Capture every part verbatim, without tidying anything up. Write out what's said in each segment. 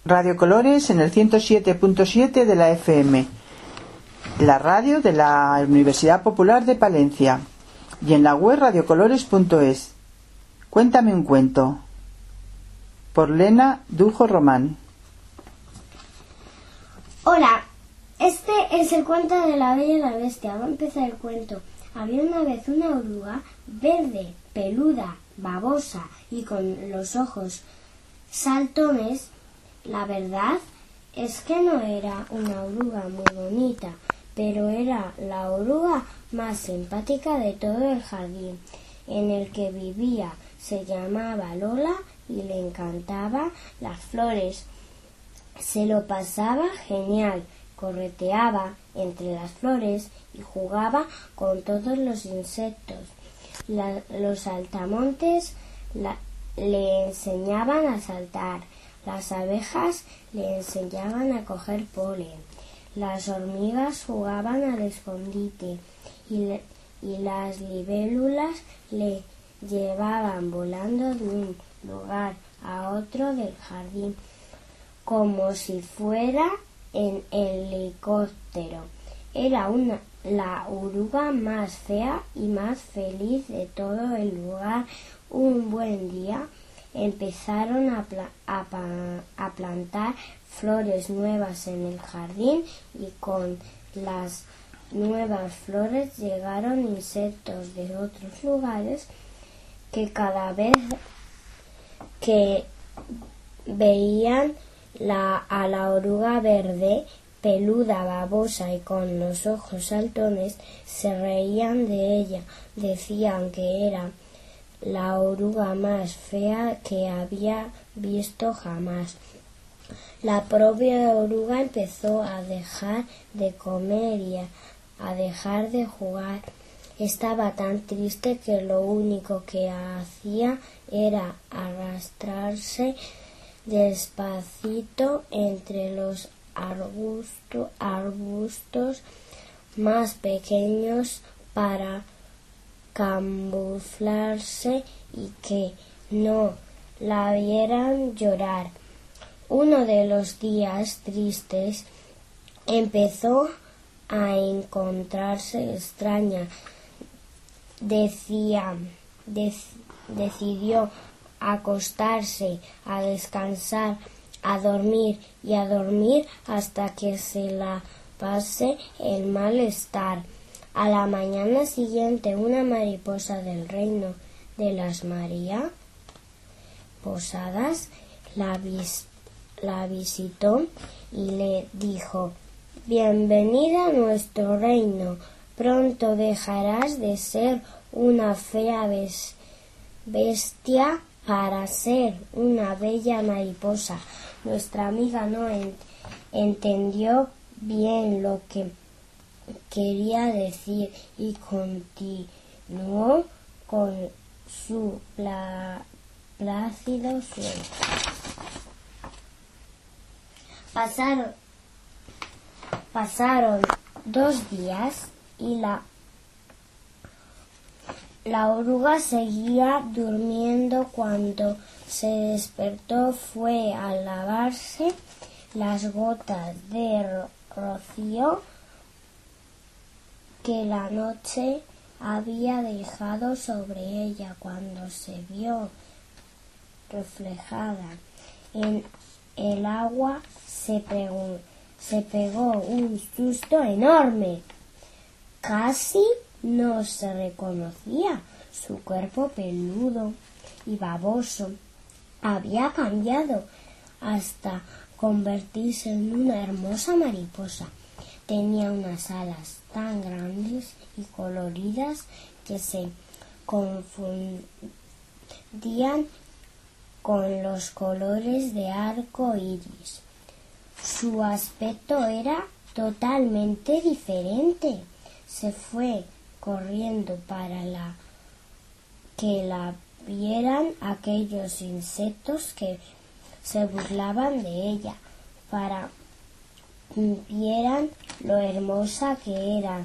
Radio Colores en el ciento siete punto siete de la F M, la radio de la Universidad Popular de Palencia, y en la web radiocolores punto es. Cuéntame un cuento, por Lena Dujo Román. Hola, este es el cuento de la Bella y la Bestia. Va a empezar el cuento. Había una vez una oruga verde, peluda, babosa y con los ojos saltones. La verdad es que no era una oruga muy bonita, pero era la oruga más simpática de todo el jardín en el que vivía. Se llamaba Lola y le encantaban las flores. Se lo pasaba genial, correteaba entre las flores y jugaba con todos los insectos. La, los saltamontes la, le enseñaban a saltar, las abejas le enseñaban a coger polen, las hormigas jugaban al escondite y, le, y las libélulas le llevaban volando de un lugar a otro del jardín como si fuera en helicóptero. Era una, la oruga más fea y más feliz de todo el lugar. Un buen día empezaron a, pla- a, pa- a plantar flores nuevas en el jardín y con las nuevas flores llegaron insectos de otros lugares que cada vez que veían la, a la oruga verde, peluda, babosa y con los ojos saltones, se reían de ella. Decían que era la oruga más fea que había visto jamás. La propia oruga empezó a dejar de comer y a, a dejar de jugar. Estaba tan triste que lo único que hacía era arrastrarse despacito entre los arbusto, arbustos más pequeños para camuflarse y que no la vieran llorar. Uno de los días tristes empezó a encontrarse extraña. Decía, dec- decidió acostarse, a descansar, a dormir y a dormir hasta que se la pase el malestar. A la mañana siguiente, una mariposa del reino de las María Posadas la, vis- la visitó y le dijo: «Bienvenida a nuestro reino. Pronto dejarás de ser una fea bes- bestia para ser una bella mariposa». Nuestra amiga no en- entendió bien lo que quería decir y continuó con su pla- plácido sueño. Pasaron, pasaron dos días y la La oruga seguía durmiendo. Cuando se despertó fue a lavarse las gotas de ro- rocío que la noche había dejado sobre ella. Cuando se vio reflejada en el agua se, pegó, se pegó un susto enorme. Casi no se reconocía. Su cuerpo peludo y baboso había cambiado hasta convertirse en una hermosa mariposa. Tenía unas alas tan grandes y coloridas que se confundían con los colores de arco iris. Su aspecto era totalmente diferente. Se fue corriendo para la que la vieran aquellos insectos que se burlaban de ella, para que vieran lo hermosa que era.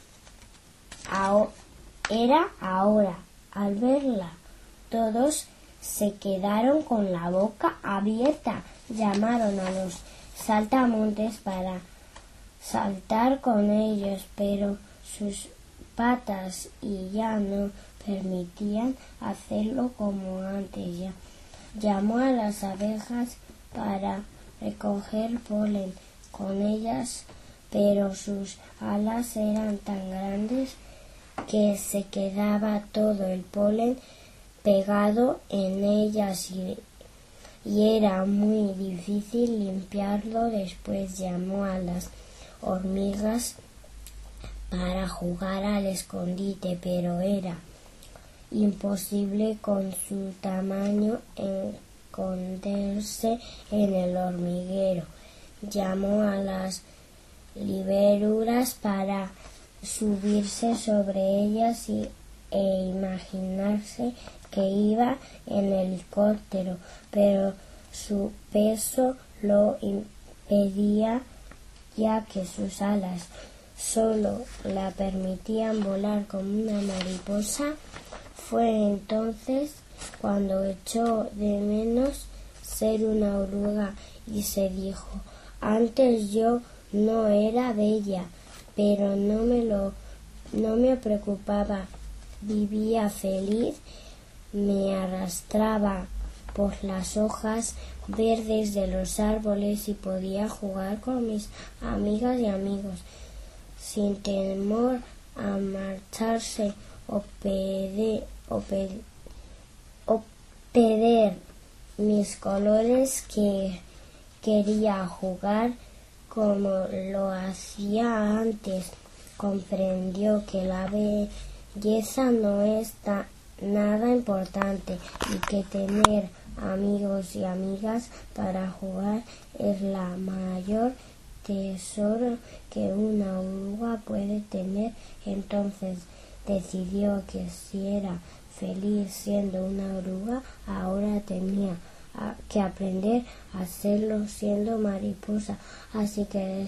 Ao- era ahora. Al verla, todos se quedaron con la boca abierta. Llamaron a los saltamontes para saltar con ellos, pero sus patas y ya no permitían hacerlo como antes. Ya llamó a las abejas para recoger polen con ellas, pero sus alas eran tan grandes que se quedaba todo el polen pegado en ellas y, y era muy difícil limpiarlo. Después llamó a las hormigas para jugar al escondite, pero era imposible con su tamaño esconderse en el hormiguero. Llamó a las libélulas para subirse sobre ellas y, e imaginarse que iba en helicóptero, pero su peso lo impedía, ya que sus alas solo la permitían volar como una mariposa. Fue entonces cuando echó de menos ser una oruga y se dijo: antes yo no era bella, pero no me lo no me preocupaba, vivía feliz, me arrastraba por las hojas verdes de los árboles y podía jugar con mis amigas y amigos sin temor a marcharse o perder, o per, o perder mis colores, que quería jugar como lo hacía antes. Comprendió que la belleza no es ta, nada importante y que tener amigos y amigas para jugar es la mayor tesoro que una oruga puede tener. Entonces decidió que si era feliz siendo una oruga, ahora tenía que aprender a hacerlo siendo mariposa. Así que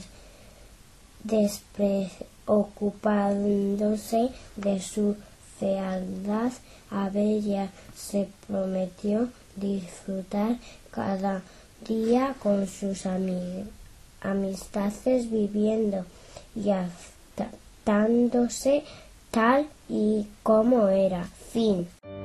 des, despreocupándose de su fealdad, Abella se prometió disfrutar cada día con sus amigos, amistades, viviendo y adaptándose tal y como era. Fin.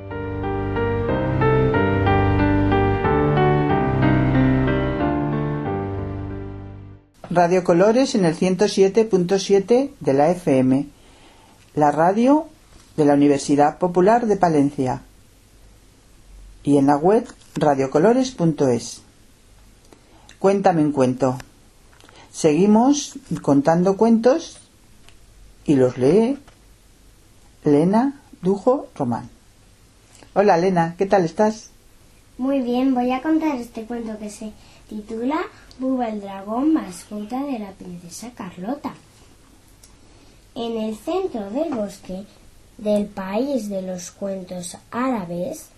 Radio Colores en el ciento siete punto siete de la F M, la radio de la Universidad Popular de Palencia, y en la web radiocolores punto es. Cuéntame un cuento. Seguimos contando cuentos y los lee Lena Dujo Román. Hola Lena, ¿qué tal estás? Muy bien, voy a contar este cuento que se titula Buba el dragón, mascota de la princesa Carlota. En el centro del bosque del país de los cuentos árabes,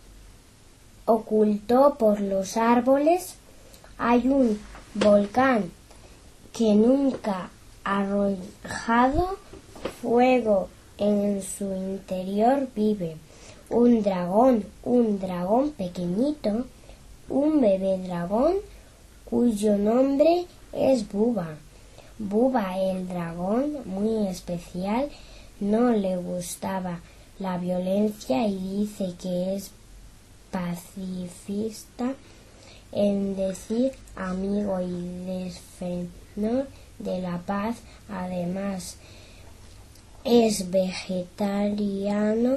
oculto por los árboles, hay un volcán que nunca ha arrojado fuego. En su interior vive un dragón, un dragón pequeñito, un bebé dragón cuyo nombre es Buba. Buba el dragón, muy especial, no le gustaba la violencia y dice que es pacifista, en decir amigo y defensor de la paz. Además, es vegetariano,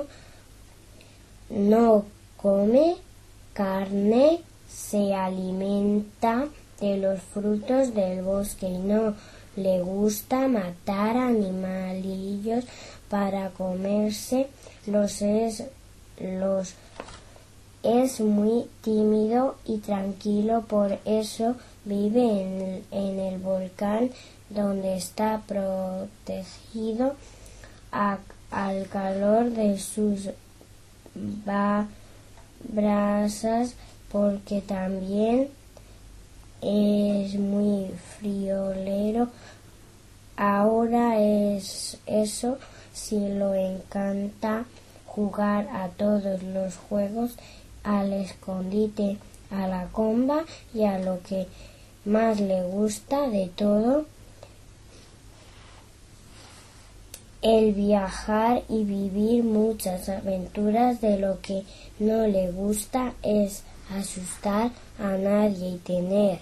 no come carne, se alimenta de los frutos del bosque y no le gusta matar animalillos para comerse. Los es, los es muy tímido y tranquilo, por eso vive en, en el volcán, donde está protegido a, al calor de sus ba, brasas, porque también es muy friolero. Ahora es eso, si lo encanta jugar a todos los juegos al escondite, a la comba y a lo que más le gusta de todo, el viajar y vivir muchas aventuras. De lo que no le gusta es asustar a nadie y tener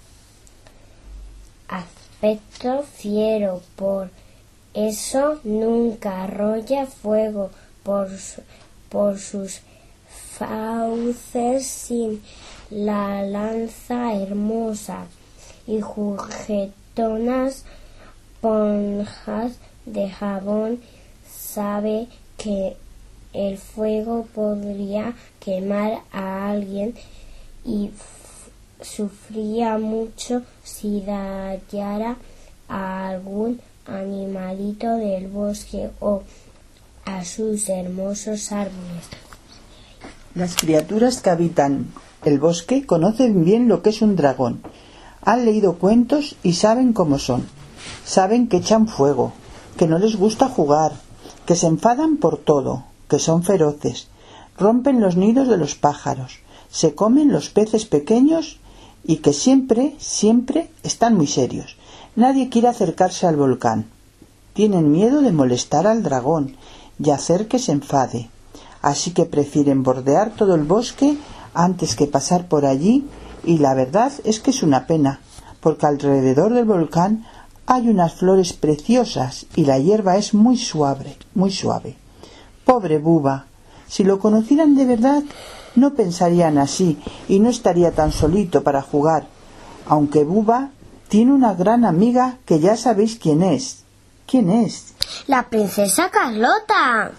aspecto fiero. Por eso nunca arroja fuego por, su, por sus fauces sin la lanza hermosa y juguetonas ponjas de jabón. Sabe que el fuego podría quemar a alguien y f- sufría mucho si dañara a algún animalito del bosque o a sus hermosos árboles. Las criaturas que habitan el bosque conocen bien lo que es un dragón. Han leído cuentos y saben cómo son. Saben que echan fuego, que no les gusta jugar, que se enfadan por todo, que son feroces, rompen los nidos de los pájaros, se comen los peces pequeños y que siempre, siempre están muy serios. Nadie quiere acercarse al volcán. Tienen miedo de molestar al dragón y hacer que se enfade. Así que prefieren bordear todo el bosque antes que pasar por allí, y la verdad es que es una pena, porque alrededor del volcán hay unas flores preciosas y la hierba es muy suave, muy suave. Pobre Buba, si lo conocieran de verdad, no pensarían así y no estaría tan solito para jugar, aunque Buba tiene una gran amiga que ya sabéis quién es. ¿Quién es? La princesa Carlota.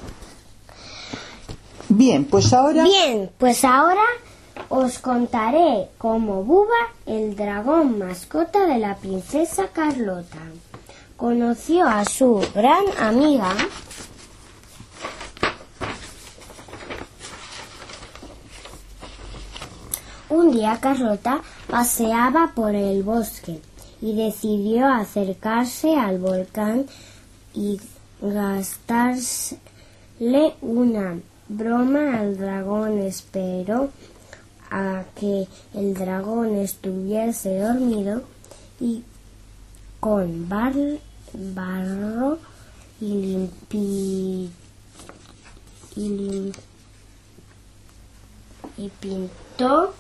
Bien, pues ahora... Bien, pues ahora os contaré cómo Buba, el dragón mascota de la princesa Carlota, conoció a su gran amiga Un día Carlota paseaba por el bosque y decidió acercarse al volcán y gastarle una broma al dragón. Esperó a que el dragón estuviese dormido y con bar barro y limpi y, lim y pintó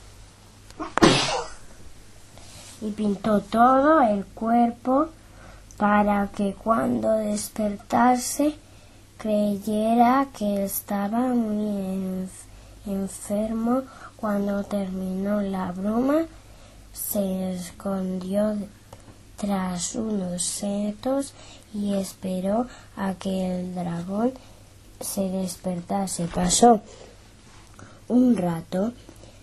y pintó todo el cuerpo para que cuando despertase creyera que estaba muy enf- enfermo. Cuando terminó la broma, se escondió tras unos setos y esperó a que el dragón se despertase. Pasó un rato.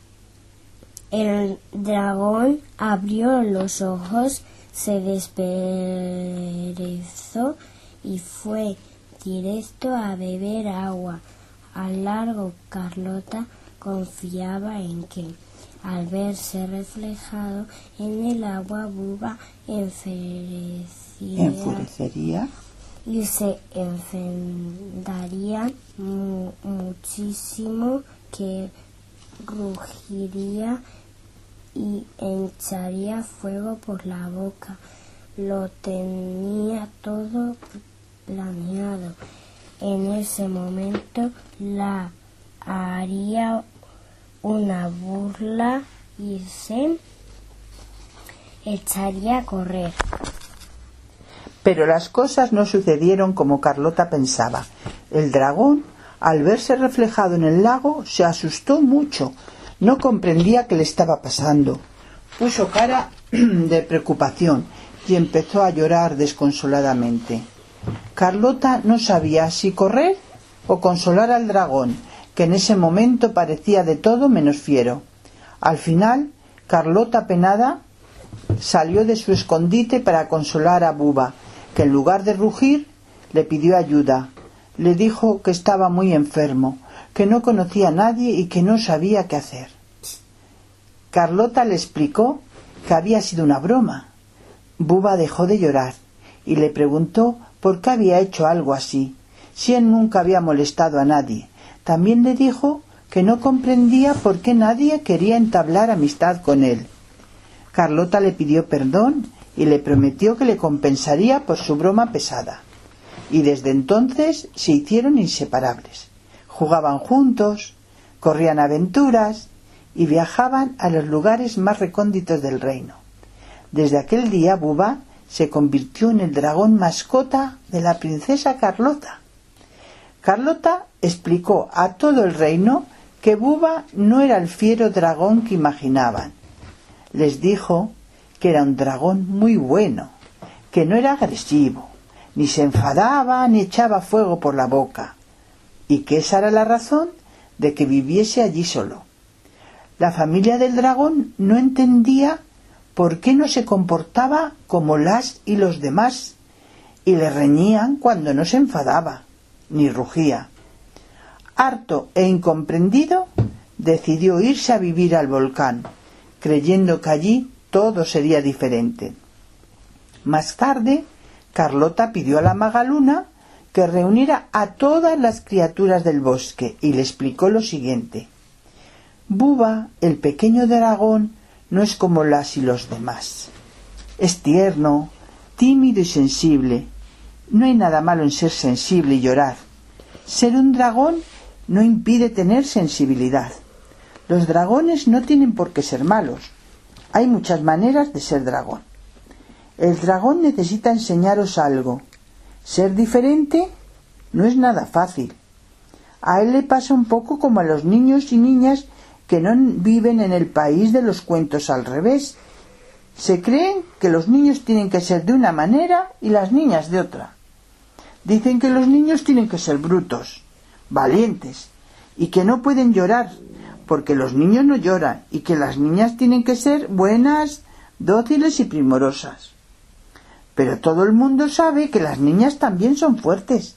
El dragón abrió los ojos, se desperezó y fue directo a beber agua. Al largo, Carlota confiaba en que, al verse reflejado en el agua, Buba enfurecería, enfurecería y se enfadaría mu- muchísimo, que rugiría y echaría fuego por la boca. Lo tenía todo planeado. En ese momento la haría una burla y se echaría a correr. Pero las cosas no sucedieron como Carlota pensaba. El dragón, al verse reflejado en el lago, se asustó mucho. No comprendía qué le estaba pasando. Puso cara de preocupación y empezó a llorar desconsoladamente. Carlota no sabía si correr o consolar al dragón, que en ese momento parecía de todo menos fiero. Al final, Carlota, penada, salió de su escondite para consolar a Buba, que en lugar de rugir le pidió ayuda. Le dijo que estaba muy enfermo, que no conocía a nadie y que no sabía qué hacer. Carlota le explicó que había sido una broma. Buba dejó de llorar y le preguntó por qué había hecho algo así, si él nunca había molestado a nadie. También le dijo que no comprendía por qué nadie quería entablar amistad con él. Carlota le pidió perdón y le prometió que le compensaría por su broma pesada. Y desde entonces se hicieron inseparables. Jugaban juntos, corrían aventuras y viajaban a los lugares más recónditos del reino. Desde aquel día Buba se convirtió en el dragón mascota de la princesa Carlota. Carlota explicó a todo el reino que Buba no era el fiero dragón que imaginaban. Les dijo que era un dragón muy bueno, que no era agresivo, ni se enfadaba ni echaba fuego por la boca, y que esa era la razón de que viviese allí solo. La familia del dragón no entendía por qué no se comportaba como las y los demás, y le reñían cuando no se enfadaba, ni rugía. Harto e incomprendido, decidió irse a vivir al volcán, creyendo que allí todo sería diferente. Más tarde, Carlota pidió a la maga Luna que reuniera a todas las criaturas del bosque y le explicó lo siguiente. Buba, el pequeño dragón, no es como las y los demás. Es tierno, tímido y sensible. No hay nada malo en ser sensible y llorar. Ser un dragón no impide tener sensibilidad. Los dragones no tienen por qué ser malos. Hay muchas maneras de ser dragón. El dragón necesita enseñaros algo. Ser diferente no es nada fácil. A él le pasa un poco como a los niños y niñas que no viven en el país de los cuentos al revés. Se creen que los niños tienen que ser de una manera y las niñas de otra. Dicen que los niños tienen que ser brutos, valientes, y que no pueden llorar, porque los niños no lloran, y que las niñas tienen que ser buenas, dóciles y primorosas. Pero todo el mundo sabe que las niñas también son fuertes,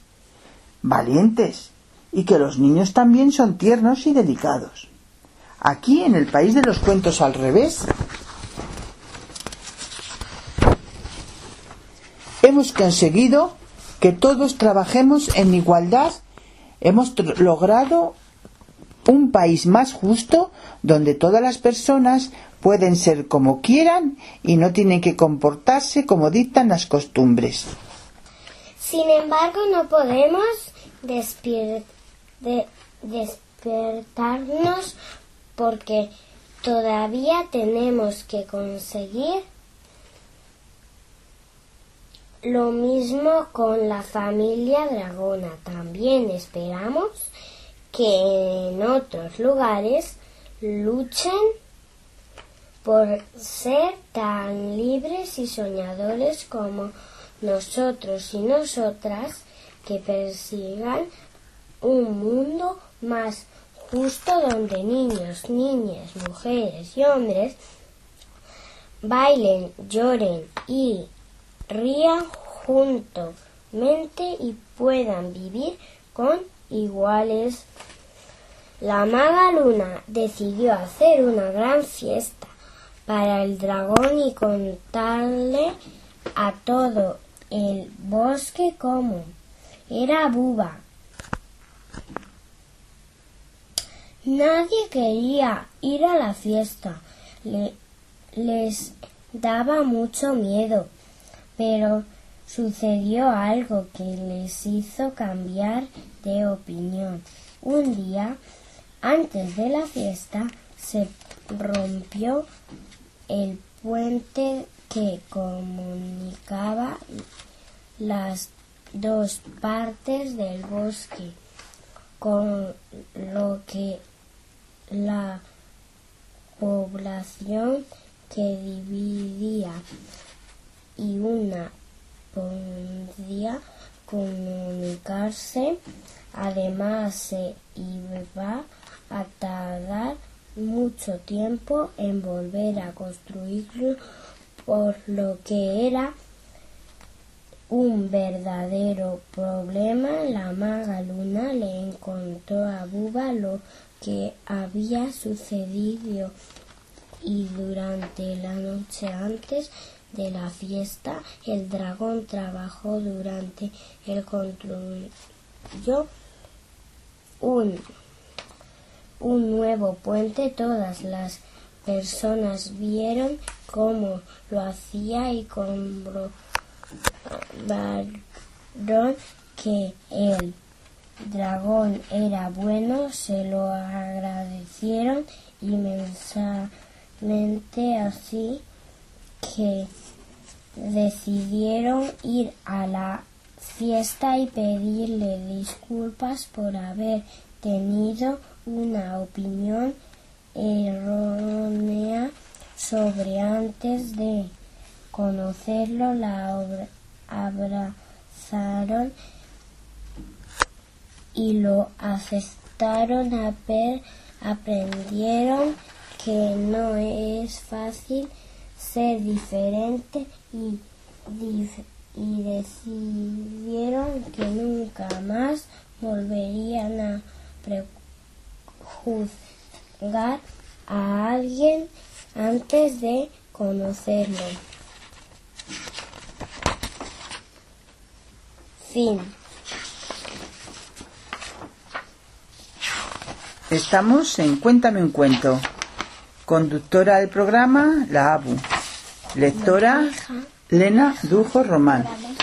valientes, y que los niños también son tiernos y delicados. Aquí, en el país de los cuentos al revés, hemos conseguido que todos trabajemos en igualdad. Hemos tr- logrado un país más justo donde todas las personas pueden ser como quieran y no tienen que comportarse como dictan las costumbres. Sin embargo, no podemos despier- de- despertarnos porque todavía tenemos que conseguir lo mismo con la familia dragona. También esperamos que en otros lugares luchen por ser tan libres y soñadores como nosotros y nosotras, que persigan un mundo más justo donde niños, niñas, mujeres y hombres bailen, lloren y rían juntamente y puedan vivir con iguales. La maga Luna decidió hacer una gran fiesta para el dragón y contarle a todo el bosque cómo era Buba. Nadie quería ir a la fiesta, Le, les daba mucho miedo, pero sucedió algo que les hizo cambiar de opinión. Un día, antes de la fiesta, se rompió el puente que comunicaba las dos partes del bosque, con lo que la población que dividía y una podía comunicarse. Además, se iba a tardar mucho tiempo en volver a construirlo, por lo que era un verdadero problema. La maga Luna le contó a Buba lo que había sucedido y durante la noche antes de la fiesta el dragón trabajó durante el construyó un un nuevo puente, todas las personas vieron cómo lo hacía y comprobaron que el dragón era bueno, se lo agradecieron inmensamente, así que decidieron ir a la fiesta y pedirle disculpas por haber tenido una opinión errónea sobre antes de conocerlo. La obra, abrazaron y lo aceptaron. A ver, aprendieron que no es fácil ser diferente y, y decidieron que nunca más volverían a prejuzgar a alguien antes de conocerlo. Fin. Estamos en Cuéntame un cuento. Conductora del programa, la Abu. Lectora, Lena Dujo Román.